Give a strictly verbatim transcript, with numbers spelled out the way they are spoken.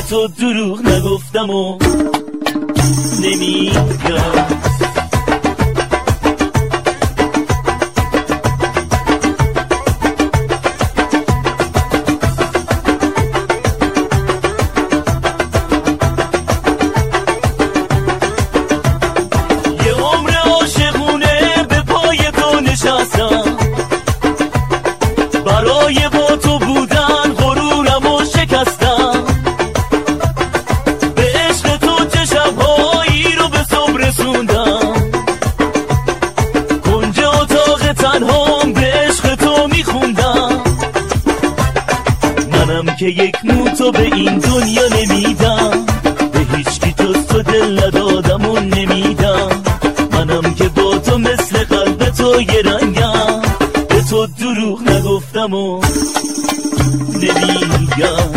تو دروغ نگفتم و نمیگم. برای با تو بودن غرورم و شکستم، به عشق تو چه شبهایی رو به صبح رسوندم، کنج اتاق تنهام به عشق تو میخوندم. منم که یک موتو به این دنیا نمیدم، به هیچکی جز تو دل ندادم و نمیدم. منم که با تو مثل قلب تو یه رنگم، به تو دروغ نگفتم و نمیگم.